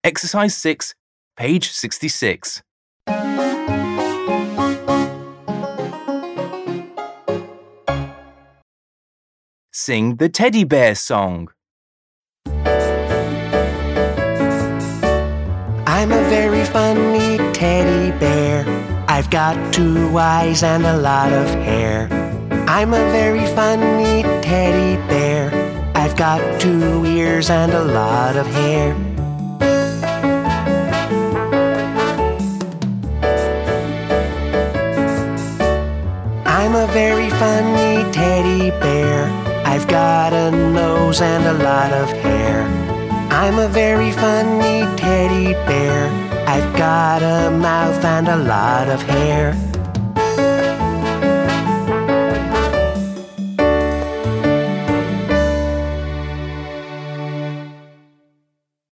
Exercise 6, page 66. Sing the teddy bear song. I'm a very funny teddy bear. I've got 2 eyes and a lot of hair. I'm a very funny teddy bear. I've got 2 ears and a lot of hair. I'm a very funny teddy bear. I've got a nose and a lot of hair. I'm a very funny teddy bear. I've got a mouth and a lot of hair.